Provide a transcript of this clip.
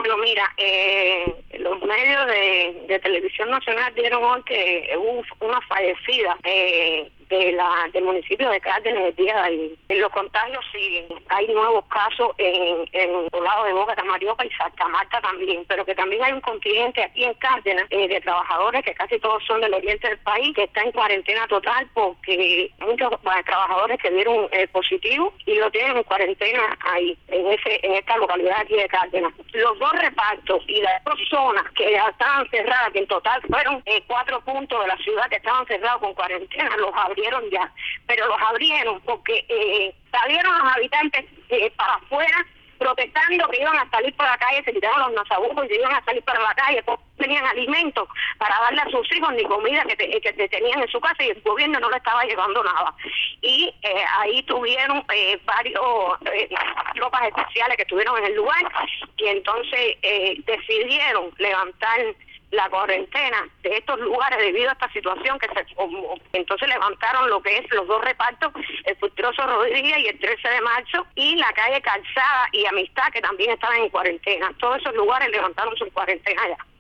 Carlos, mira, los medios de televisión nacional dieron hoy que hubo una fallecida del municipio de Cárdenas el día de ayer. Los contagios siguen. Hay nuevos casos en el lado de Boca, Tamarioca y Santa Marta también, pero que también hay un contingente aquí en Cárdenas de trabajadores que casi todos son del oriente del país, que está en cuarentena total porque muchos trabajadores que dieron positivo y lo tienen en cuarentena ahí, en esta localidad aquí de Cárdenas. Los dos repartos y las dos zonas que ya estaban cerradas, que en total fueron 4 puntos de la ciudad que estaban cerrados con cuarentena, los abrieron ya, pero los abrieron porque salieron los habitantes para afuera protestando que iban a salir por la calle, se quitaron los nazabucos y se iban a salir para la calle, porque no tenían alimentos para darle a sus hijos ni comida que tenían en su casa y el gobierno no le estaba llevando nada. Y ahí tuvieron varios tropas especiales que estuvieron en el lugar y entonces decidieron levantar la cuarentena de estos lugares debido a esta situación que se formó. Entonces levantaron lo que es los dos repartos, el Fructuoso Rodríguez y el 13 de marzo, y la calle Calzada y Amistad, que también estaban en cuarentena. Todos esos lugares levantaron su cuarentena ya.